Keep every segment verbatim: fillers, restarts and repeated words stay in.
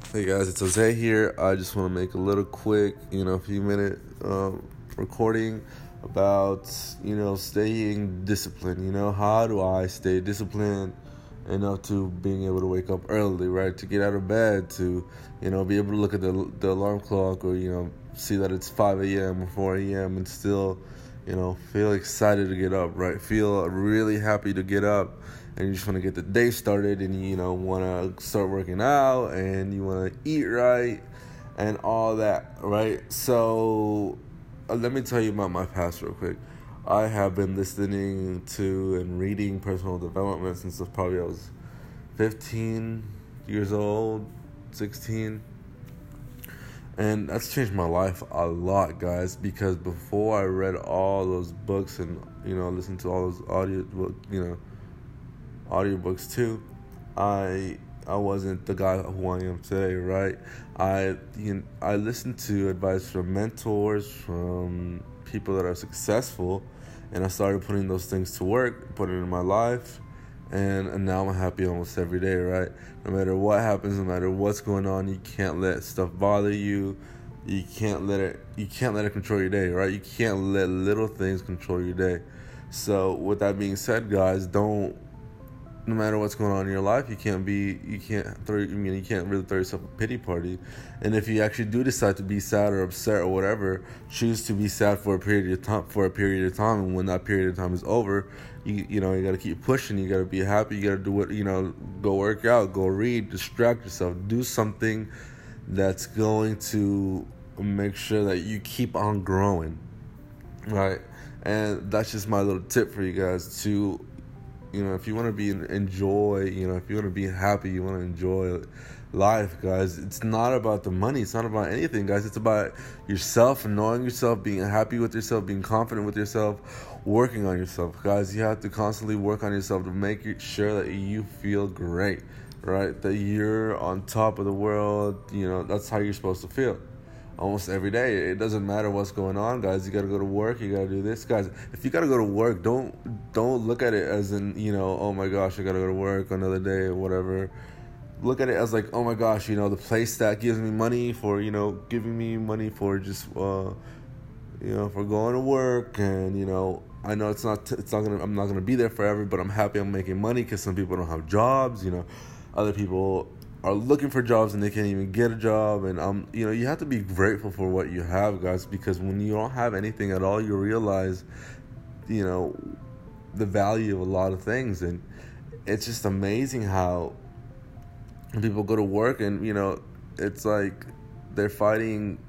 Hey guys, it's Jose here. I just want to make a little quick, you know, few minute um, recording about, you know, staying disciplined. You know, how do I stay disciplined enough to being able to wake up early, right? To get out of bed, to, you know, be able to look at the the alarm clock or, you know, see that it's five a.m. or four a.m. and still, you know, feel excited to get up, right? Feel really happy to get up. And you just want to get the day started, and you know want to start working out, and you want to eat right, and all that, right? So uh, let me tell you about my past real quick. I have been listening to and reading personal development since probably I was fifteen years old, sixteen. And that's changed my life a lot, guys, because before I read all those books and, you know, listened to all those audio, you know, audiobooks too, I I wasn't the guy who I am today, right? I you know, I listened to advice from mentors, from people that are successful, and I started putting those things to work, putting it in my life, and, and now I'm happy almost every day, right? No matter what happens, no matter what's going on, you can't let stuff bother you. You can't let it you can't let it control your day, right? You can't let little things control your day. So with that being said, guys, don't no matter what's going on in your life, you can't be, you can't throw, I mean, you can't really throw yourself a pity party. And if you actually do decide to be sad or upset or whatever, choose to be sad for a period of time, for a period of time. And when that period of time is over, you you know, you got to keep pushing. You got to be happy. You got to do what, you know, go work out, go read, distract yourself, do something that's going to make sure that you keep on growing, right? And that's just my little tip for you guys to, you know, if you want to be enjoy, you know, if you want to be happy, you want to enjoy life, guys. It's not about the money. It's not about anything, guys. It's about yourself and knowing yourself, being happy with yourself, being confident with yourself, working on yourself, guys. You have to constantly work on yourself to make sure that you feel great, right? That you're on top of the world. You know, that's how you're supposed to feel. Almost every day. It doesn't matter what's going on, guys. You gotta go to work. You gotta do this, guys. If you gotta go to work, don't don't look at it as in, you know, oh my gosh, I gotta go to work another day or whatever. Look at it as like, oh my gosh, you know, the place that gives me money for, you know, giving me money for just, uh, you know, for going to work, and you know, I know it's not, it's not gonna, I'm not gonna be there forever, but I'm happy I'm making money because some people don't have jobs, you know, other people are looking for jobs and they can't even get a job. And um you know, you have to be grateful for what you have, guys, because when you don't have anything at all, you realize, you know, the value of a lot of things. And it's just amazing how people go to work and, you know, it's like they're fighting,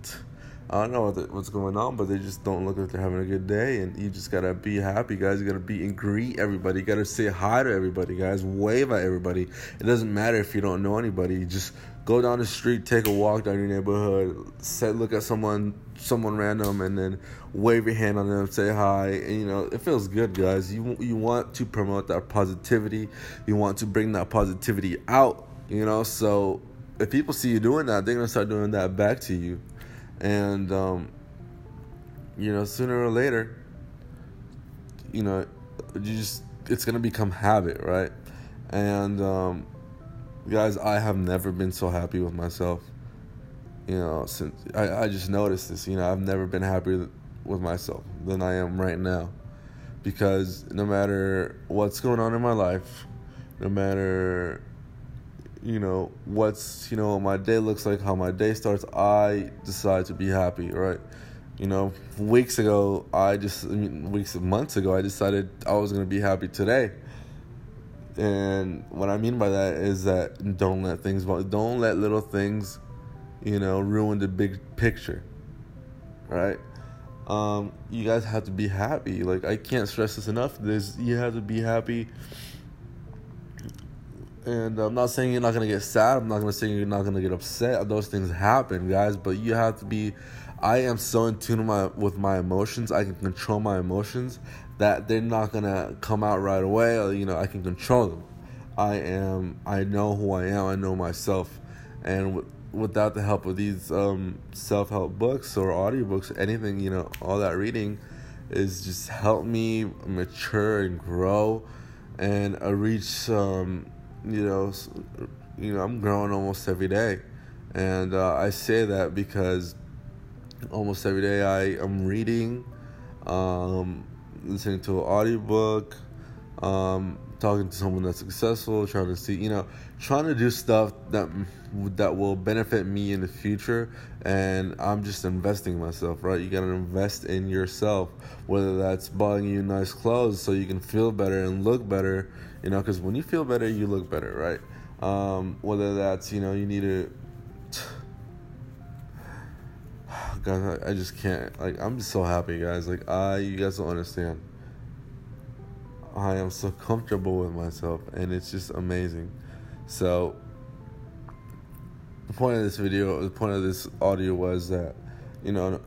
I don't know what the, what's going on, but they just don't look like they're having a good day. And you just gotta be happy, guys. You gotta be and greet everybody. You gotta say hi to everybody, guys. Wave at everybody. It doesn't matter if you don't know anybody. You just go down the street, take a walk down your neighborhood, say, look at someone, someone random, and then wave your hand on them, say hi. And you know, it feels good, guys. You you want to promote that positivity. You want to bring that positivity out. You know, so if people see you doing that, they're gonna start doing that back to you. And, um, you know, sooner or later, you know, you just, it's going to become habit, right? And, um, guys, I have never been so happy with myself, you know, since, I, I just noticed this, you know, I've never been happier with myself than I am right now. Because no matter what's going on in my life, no matter, you know, what's, you know, my day looks like, how my day starts, I decide to be happy, right? You know, weeks ago, I just, I mean, weeks, months ago, I decided I was going to be happy today. And what I mean by that is that don't let things, don't let little things, you know, ruin the big picture, right? Um, you guys have to be happy. Like, I can't stress this enough. There's, you have to be happy. And I'm not saying you're not going to get sad. I'm not going to say you're not going to get upset. Those things happen, guys. But you have to be... I am so in tune with my, with my emotions. I can control my emotions that they're not going to come out right away. Or, you know, I can control them. I am... I know who I am. I know myself. And w- without the help of these um, self-help books or audiobooks, anything, you know, all that reading is just help me mature and grow and uh, reach... Um, You know, you know, I'm growing almost every day, And uh, I say that because almost every day I am reading, um, listening to an audiobook, um, talking to someone that's successful, trying to see, you know, trying to do stuff that that will benefit me in the future. And I'm just investing in myself, right? You gotta invest in yourself, whether that's buying you nice clothes so you can feel better and look better, you know, because when you feel better, you look better, right? Um, whether that's, you know, you need to, guys, I, I just can't, like, I'm just so happy, guys. Like, I, you guys don't understand. I am so comfortable with myself, and it's just amazing. So, the point of this video, the point of this audio was that, you know,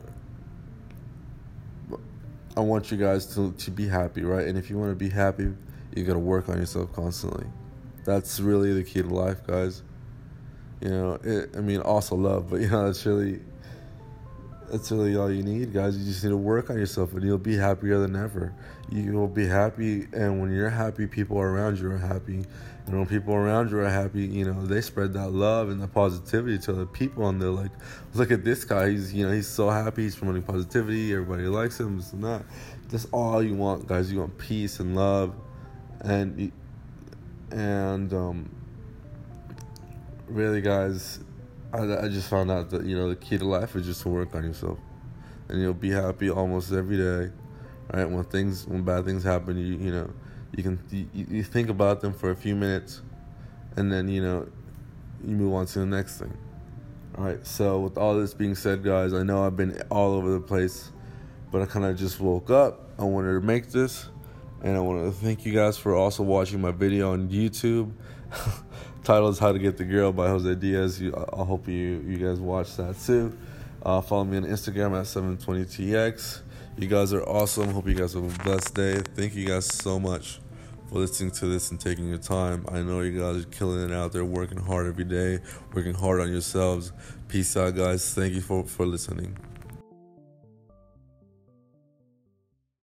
I want you guys to, to be happy, right? And if you want to be happy, you got to work on yourself constantly. That's really the key to life, guys. You know, it, I mean, also love, but, you know, that's really, that's really all you need, guys. You just need to work on yourself, and you'll be happier than ever. You will be happy, and when you're happy, people around you are happy. And when people around you are happy, you know, they spread that love and that positivity to other people, and they're like, look at this guy. He's, you know, he's so happy. He's promoting positivity. Everybody likes him, this and that. That's all you want, guys. You want peace and love, and and um, really, guys, I, I just found out that, you know, the key to life is just to work on yourself, and you'll be happy almost every day, right? When things, when bad things happen, you you know, you can you, you think about them for a few minutes, and then, you know, you move on to the next thing. All right. So with all this being said, guys, I know I've been all over the place, but I kind of just woke up. I wanted to make this, and I want to thank you guys for also watching my video on YouTube. Title is How to Get the Girl by Jose Diaz. You, I hope you, you guys watch that too. Uh, follow me on Instagram at seven twenty T X. You guys are awesome. Hope you guys have a blessed day. Thank you guys so much for listening to this and taking your time. I know you guys are killing it out there, working hard every day, working hard on yourselves. Peace out, guys. Thank you for, for listening.